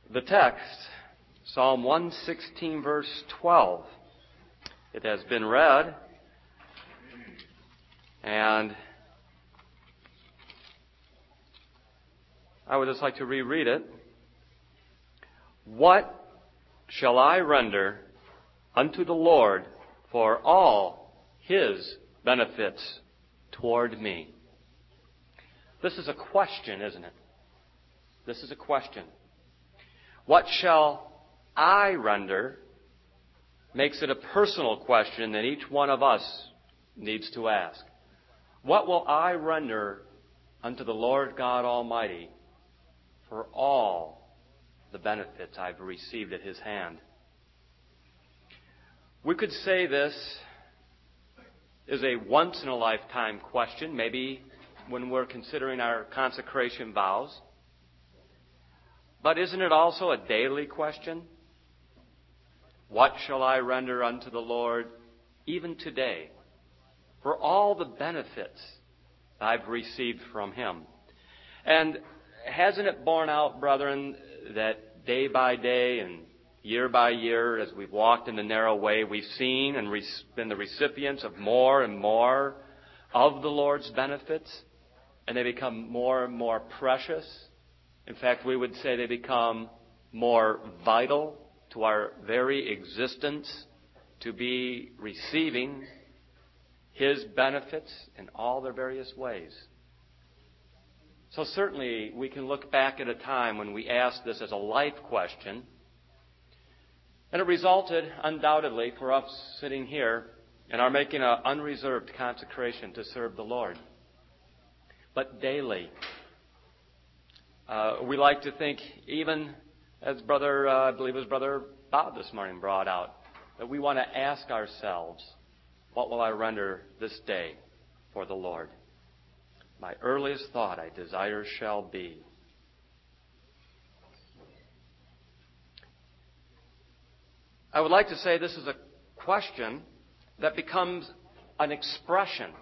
The text, Psalm 116, verse 12. It has been read, and I would just like to reread it. What shall I render unto the Lord for all His benefits toward me? This is a question, isn't it? This is a question. What shall I render makes it a personal question that each one of us needs to ask. What will I render unto the Lord God Almighty for all the benefits I've received at His hand? We could say this is a once-in-a-lifetime question, maybe when we're considering our consecration vows. But isn't it also a daily question? What shall I render unto the Lord even today for all the benefits I've received from Him? And hasn't it borne out, brethren, that day by day and year by year, as we've walked in the narrow way, we've seen and been the recipients of more and more of the Lord's benefits, and they become more and more precious. In fact, we would say they become more vital to our very existence to be receiving His benefits in all their various ways. So certainly we can look back at a time when we asked this as a life question, and it resulted undoubtedly for us sitting here in our making an unreserved consecration to serve the Lord. But daily, we like to think, even as I believe it was Brother Bob this morning brought out, that we want to ask ourselves, what will I render this day for the Lord? My earliest thought I desire shall be. I would like to say this is a question that becomes an expression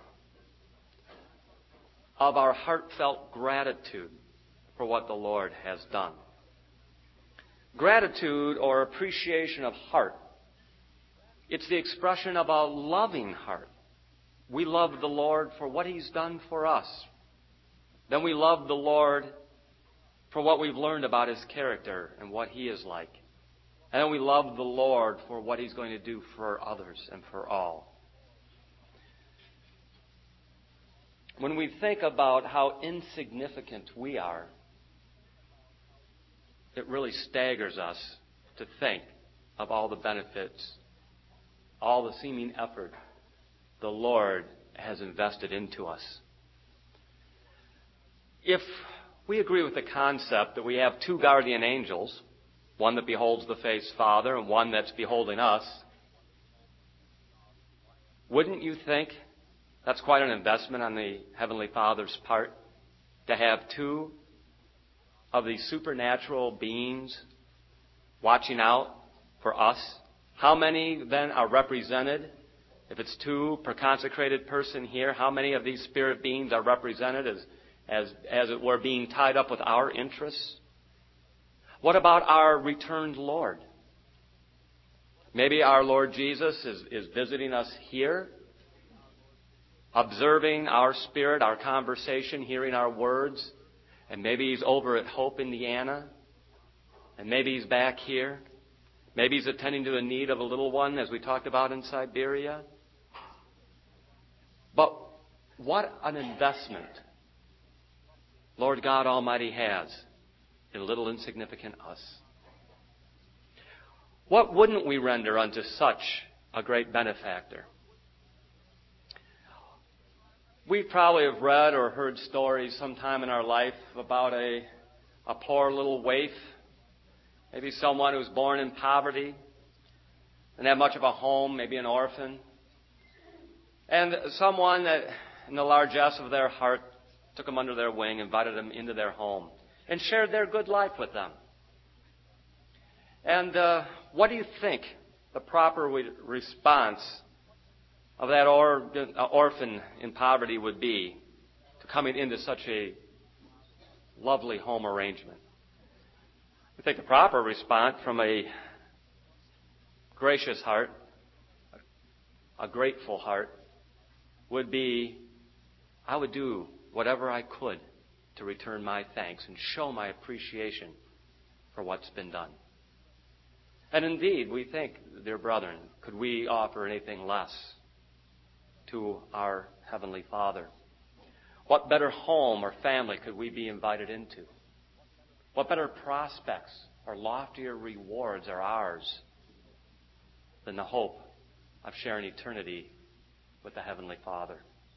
of our heartfelt gratitude for what the Lord has done. Gratitude or appreciation of heart. It's the expression of a loving heart. We love the Lord for what He's done for us. Then we love the Lord for what we've learned about His character and what He is like. And then we love the Lord for what He's going to do for others and for all. When we think about how insignificant we are, it really staggers us to think of all the benefits, all the seeming effort the Lord has invested into us. If we agree with the concept that we have two guardian angels, one that beholds the face Father and one that's beholding us, wouldn't you think that's quite an investment on the Heavenly Father's part to have two of these supernatural beings watching out for us? How many then are represented? If it's two per consecrated person here, how many of these spirit beings are represented as it were being tied up with our interests? What about our returned Lord? Maybe our Lord Jesus is visiting us here, observing our spirit, our conversation, hearing our words. And maybe He's over at Hope, Indiana. And maybe He's back here. Maybe He's attending to the need of a little one, as we talked about in Siberia. But what an investment Lord God Almighty has in little insignificant us. What wouldn't we render unto such a great benefactor? We probably have read or heard stories sometime in our life about a poor little waif, maybe someone who was born in poverty, didn't have much of a home, maybe an orphan, and someone that, in the largesse of their heart, took them under their wing, invited them into their home, and shared their good life with them. And what do you think the proper response of that orphan in poverty would be to coming into such a lovely home arrangement? I think the proper response from a gracious heart, a grateful heart, would be, I would do whatever I could to return my thanks and show my appreciation for what's been done. And indeed, we think, dear brethren, could we offer anything less to our Heavenly Father? What better home or family could we be invited into? What better prospects or loftier rewards are ours than the hope of sharing eternity with the Heavenly Father?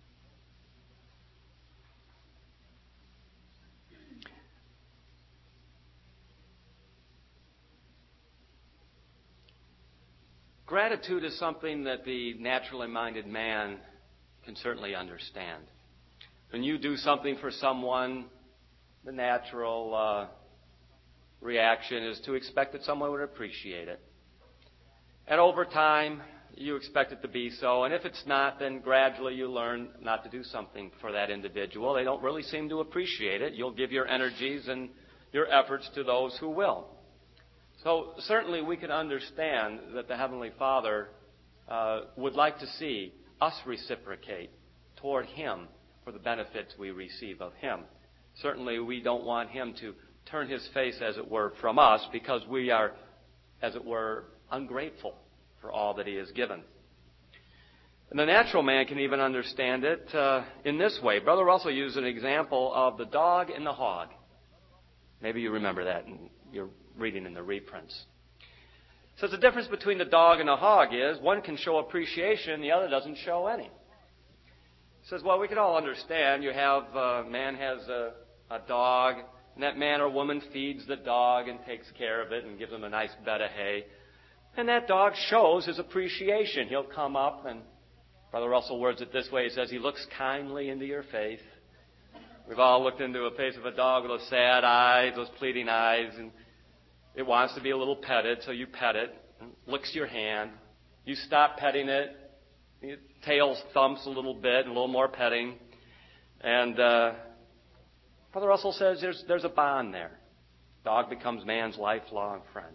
Gratitude is something that the naturally minded man can certainly understand. When you do something for someone, the natural reaction is to expect that someone would appreciate it. And over time, you expect it to be so. And if it's not, then gradually you learn not to do something for that individual. They don't really seem to appreciate it. You'll give your energies and your efforts to those who will. So certainly we can understand that the Heavenly Father would like to see us reciprocate toward Him for the benefits we receive of Him. Certainly we don't want Him to turn His face, as it were, from us because we are, as it were, ungrateful for all that He has given. And the natural man can even understand it in this way. Brother Russell used an example of the dog and the hog. Maybe you remember that in your reading in the reprints. So the difference between the dog and the hog is one can show appreciation, the other doesn't show any. He says, well, we can all understand. You have a man has a dog, and that man or woman feeds the dog and takes care of it and gives him a nice bed of hay. And that dog shows his appreciation. He'll come up, and Brother Russell words it this way. He says, he looks kindly into your face. We've all looked into a face of a dog with those sad eyes, those pleading eyes, and it wants to be a little petted, so you pet it, and licks your hand. You stop petting it, your tail thumps a little bit, and a little more petting. And Brother Russell says there's a bond there. Dog becomes man's lifelong friend.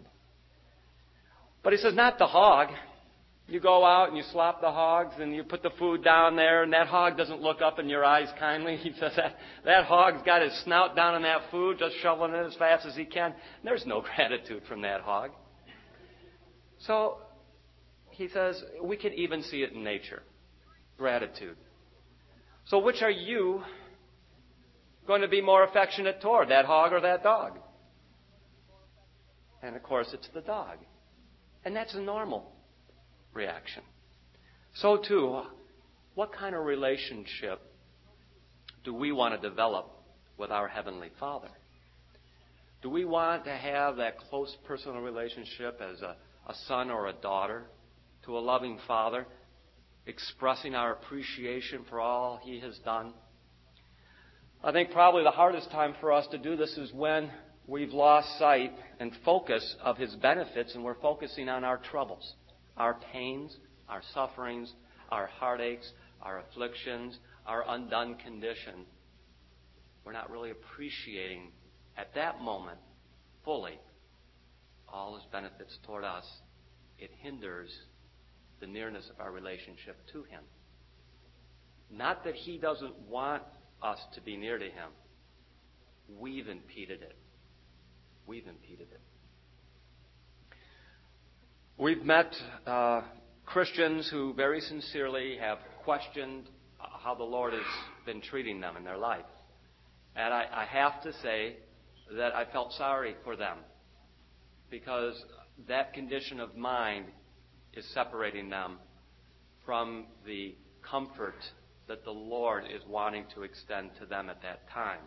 But he says not the hog. You go out and you slop the hogs and you put the food down there, and that hog doesn't look up in your eyes kindly. He says that hog's got his snout down in that food, just shoveling it as fast as he can. There's no gratitude from that hog. So he says we can even see it in nature. Gratitude. So which are you going to be more affectionate toward, that hog or that dog? And of course it's the dog. And that's a normal reaction. So too, what kind of relationship do we want to develop with our Heavenly Father? Do we want to have that close personal relationship as a son or a daughter to a loving Father, expressing our appreciation for all He has done? I think probably the hardest time for us to do this is when we've lost sight and focus of His benefits and we're focusing on our troubles, our pains, our sufferings, our heartaches, our afflictions, our undone condition. We're not really appreciating at that moment fully all His benefits toward us. It hinders the nearness of our relationship to Him. Not that He doesn't want us to be near to Him. We've impeded it. We've impeded it. We've met Christians who very sincerely have questioned how the Lord has been treating them in their life. And I have to say that I felt sorry for them because that condition of mind is separating them from the comfort that the Lord is wanting to extend to them at that time.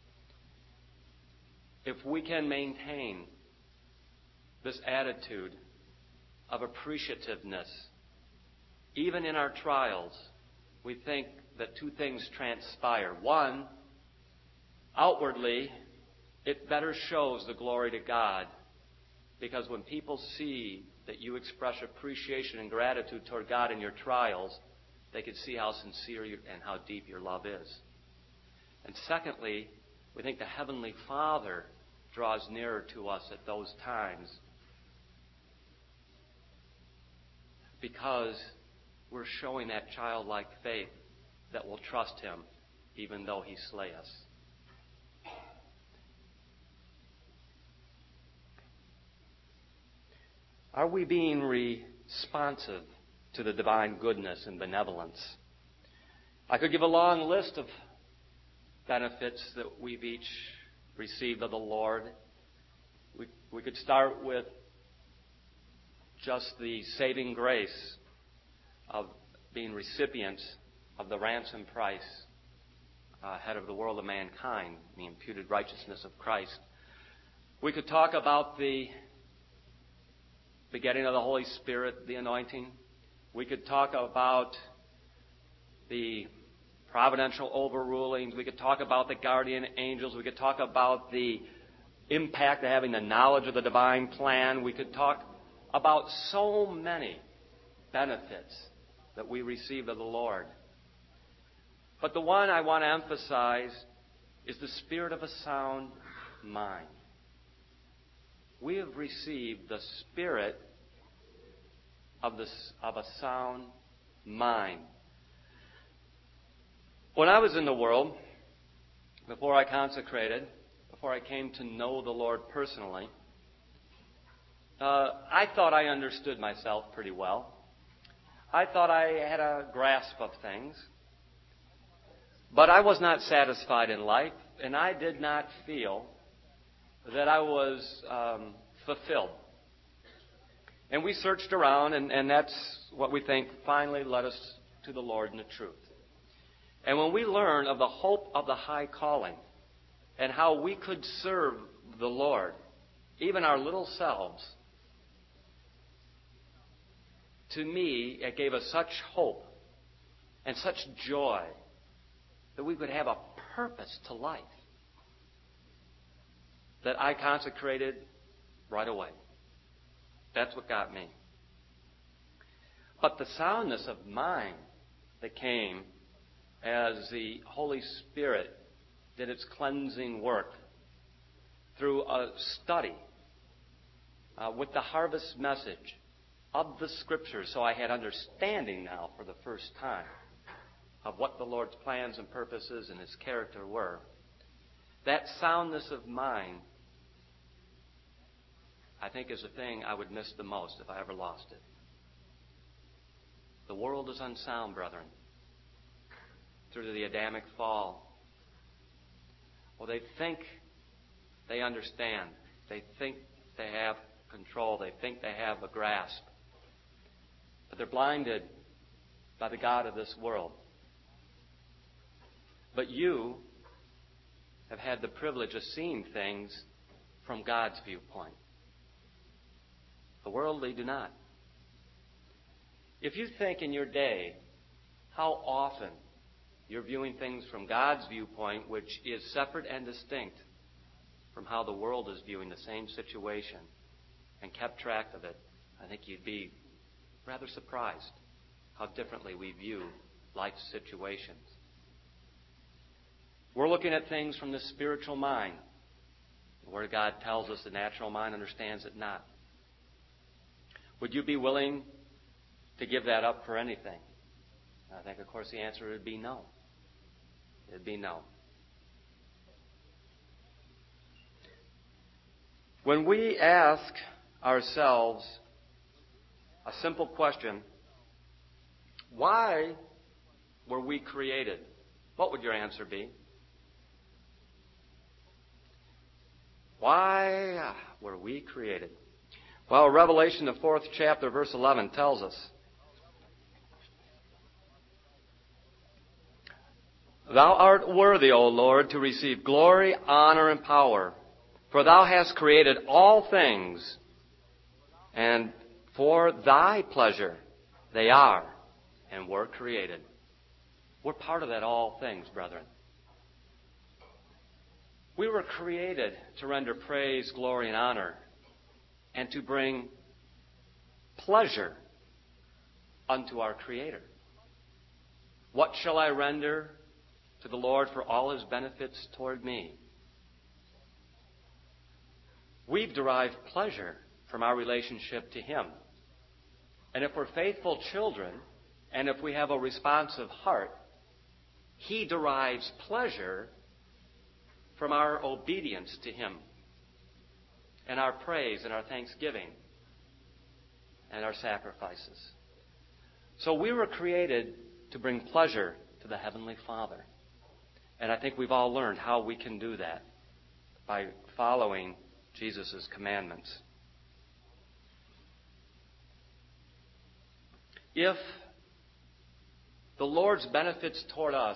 If we can maintain this attitude of appreciativeness, even in our trials, we think that two things transpire. One, outwardly, it better shows the glory to God, because when people see that you express appreciation and gratitude toward God in your trials, they can see how sincere and how deep your love is. And secondly, we think the Heavenly Father draws nearer to us at those times because we're showing that childlike faith that will trust Him even though He slay us. Are we being responsive to the divine goodness and benevolence? I could give a long list of benefits that we've each received of the Lord. We could start with just the saving grace of being recipients of the ransom price ahead of the world of mankind, the imputed righteousness of Christ. We could talk about the begetting of the Holy Spirit, the anointing. We could talk about the providential overrulings. We could talk about the guardian angels. We could talk about the impact of having the knowledge of the divine plan. We could talk about so many benefits that we received of the Lord. But the one I want to emphasize is the spirit of a sound mind. We have received the spirit of a sound mind. When I was in the world, before I consecrated, before I came to know the Lord personally, I thought I understood myself pretty well. I thought I had a grasp of things. But I was not satisfied in life, and I did not feel that I was fulfilled. And we searched around, and that's what we think finally led us to the Lord and the truth. And when we learn of the hope of the high calling and how we could serve the Lord, even our little selves, to me, it gave us such hope and such joy that we could have a purpose to life that I consecrated right away. That's what got me. But the soundness of mind that came as the Holy Spirit did its cleansing work through a study with the harvest message of the Scriptures. So I had understanding now for the first time of what the Lord's plans and purposes and His character were. That soundness of mind, I think, is the thing I would miss the most if I ever lost it. The world is unsound, brethren, through the Adamic fall. Well, they think they understand. They think they have control. They think they have a grasp. But they're blinded by the god of this world. But you have had the privilege of seeing things from God's viewpoint. The worldly do not. If you think in your day how often you're viewing things from God's viewpoint, which is separate and distinct from how the world is viewing the same situation, and kept track of it, I think you'd be rather surprised how differently we view life's situations. We're looking at things from the spiritual mind. The Word of God tells us the natural mind understands it not. Would you be willing to give that up for anything? I think, of course, the answer would be no. It would be no. When we ask ourselves a simple question, why were we created? What would your answer be? Why were we created? Well, Revelation, the 4th chapter, verse 11, tells us, Thou art worthy, O Lord, to receive glory, honor, and power, for Thou hast created all things, and for Thy pleasure they are and were created. We're part of that all things, brethren. We were created to render praise, glory, and honor, and to bring pleasure unto our Creator. What shall I render to the Lord for all His benefits toward me? We've derived pleasure from our relationship to Him. And if we're faithful children, and if we have a responsive heart, He derives pleasure from our obedience to Him, and our praise and our thanksgiving and our sacrifices. So we were created to bring pleasure to the Heavenly Father. And I think we've all learned how we can do that by following Jesus' commandments. If the Lord's benefits toward us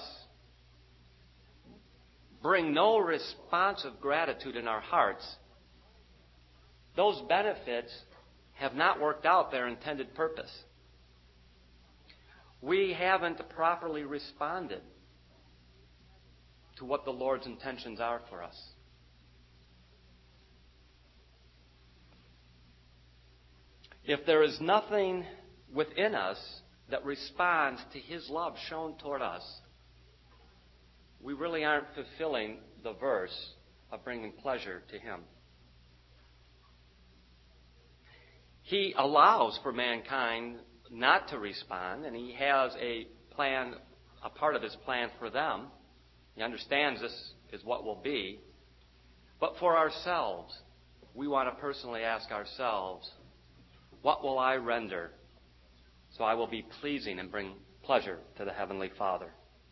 bring no response of gratitude in our hearts, those benefits have not worked out their intended purpose. We haven't properly responded to what the Lord's intentions are for us. If there is nothing within us that responds to His love shown toward us, we really aren't fulfilling the verse of bringing pleasure to Him. He allows for mankind not to respond, and He has a plan, a part of His plan for them. He understands this is what will be. But for ourselves, we want to personally ask ourselves, what will I render so I will be pleasing and bring pleasure to the Heavenly Father?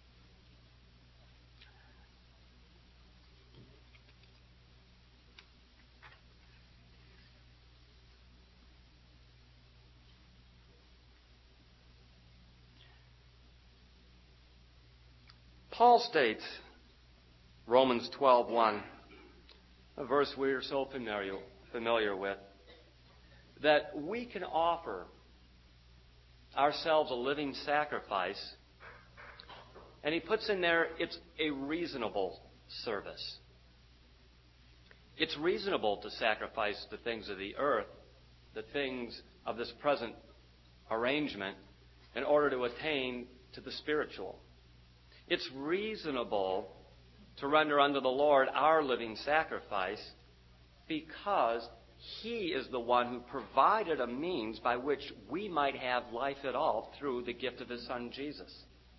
Paul states, Romans 12:1, a verse we are so familiar with, that we can offer ourselves a living sacrifice, and he puts in there, it's a reasonable service. It's reasonable to sacrifice the things of the earth, the things of this present arrangement, in order to attain to the spiritual. It's reasonable to render unto the Lord our living sacrifice because He is the one who provided a means by which we might have life at all through the gift of His Son, Jesus.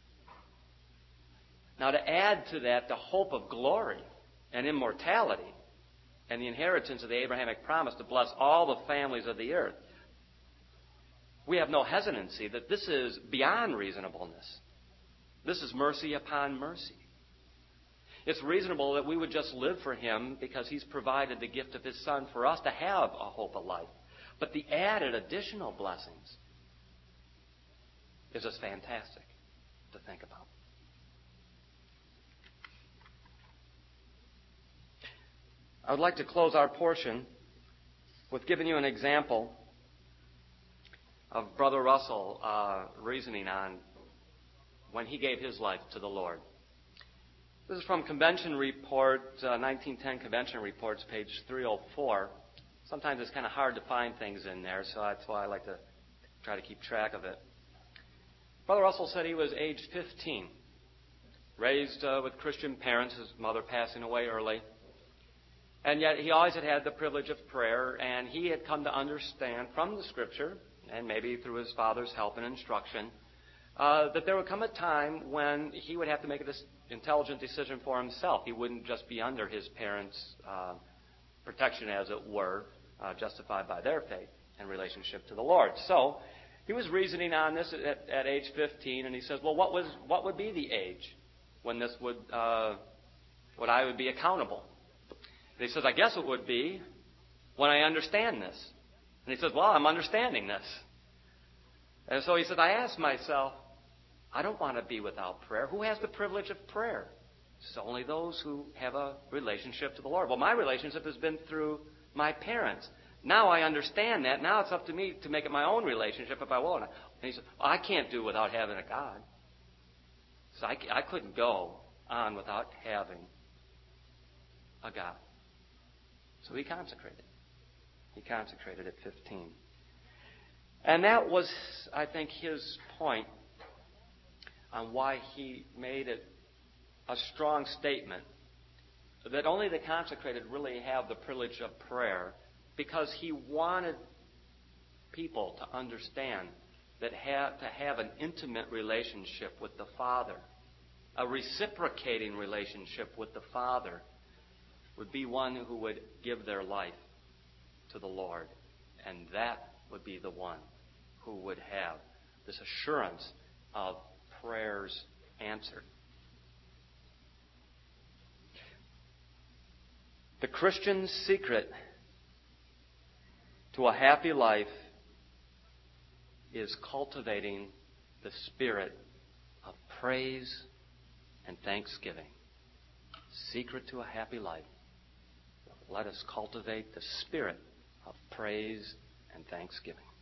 Now, to add to that the hope of glory and immortality and the inheritance of the Abrahamic promise to bless all the families of the earth, we have no hesitancy that this is beyond reasonableness. This is mercy upon mercy. It's reasonable that we would just live for Him because He's provided the gift of His Son for us to have a hope of life. But the added additional blessings is just fantastic to think about. I would like to close our portion with giving you an example of Brother Russell reasoning on when he gave his life to the Lord. This is from Convention Report, 1910 Convention Reports, page 304. Sometimes it's kind of hard to find things in there, so that's why I like to try to keep track of it. Brother Russell said he was age 15, raised with Christian parents, his mother passing away early. And yet he always had the privilege of prayer, and he had come to understand from the Scripture, and maybe through his father's help and instruction, that there would come a time when he would have to make an intelligent decision for himself. He wouldn't just be under his parents' protection, as it were, justified by their faith and relationship to the Lord. So he was reasoning on this at age 15, and he says, well, what would be the age when this would I would be accountable? And he says, I guess it would be when I understand this. And he says, well, I'm understanding this. And so he said, I asked myself, I don't want to be without prayer. Who has the privilege of prayer? It's only those who have a relationship to the Lord. Well, my relationship has been through my parents. Now I understand that. Now it's up to me to make it my own relationship if I will. And he said, I can't do without having a God. So I couldn't go on without having a God. So he consecrated. He consecrated at 15. And that was, I think, his point on why he made it a strong statement that only the consecrated really have the privilege of prayer, because He wanted people to understand that to have an intimate relationship with the Father, a reciprocating relationship with the Father, would be one who would give their life to the Lord. And that would be the one who would have this assurance of prayers answered. The Christian's secret to a happy life is cultivating the spirit of praise and thanksgiving. Secret to a happy life. Let us cultivate the spirit of praise and thanksgiving.